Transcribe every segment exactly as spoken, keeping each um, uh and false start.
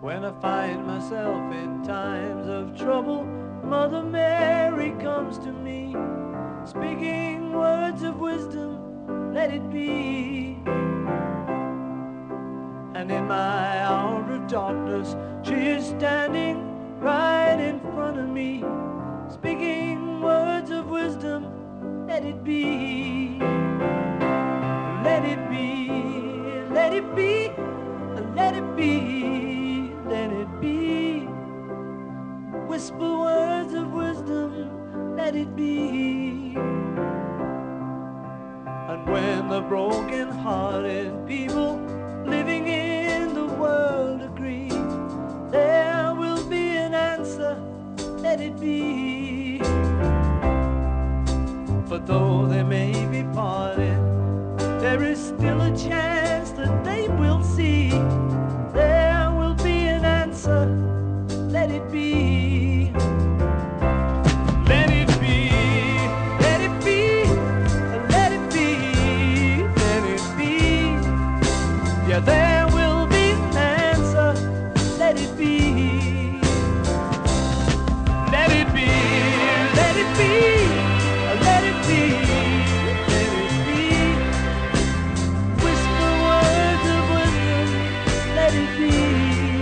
When I find myself in times of trouble, Mother Mary comes to me, speaking words of wisdom, let it be. And in my hour of darkness, she is standing right in front of me, speaking words of wisdom, let it be. Let it be, let it be, let it be, let it be. Whisper words of wisdom, let it be. And when the broken-hearted people living in the world agree, there will be an answer, let it be. For though they may be parted, there is still a chance that they will see. There will be an answer, let it be. Let it be, let it be, let it be, let it be. Yeah, there will be an answer, let it be. Let it be, let it be, let it be, let it be. Whisper words of wisdom, let it be.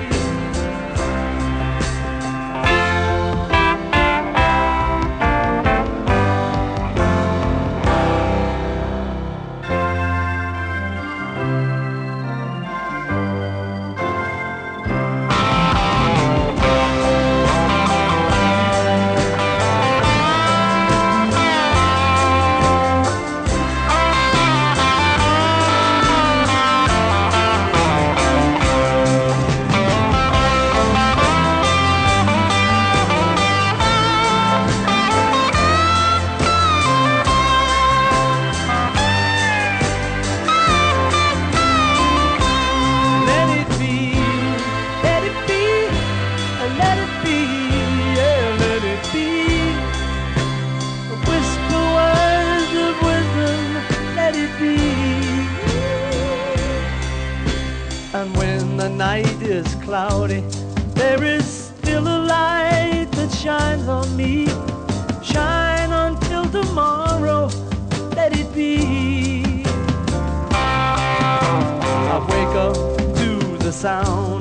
And when the night is cloudy, there is still a light that shines on me. Shine until tomorrow, let it be. I wake up to the sound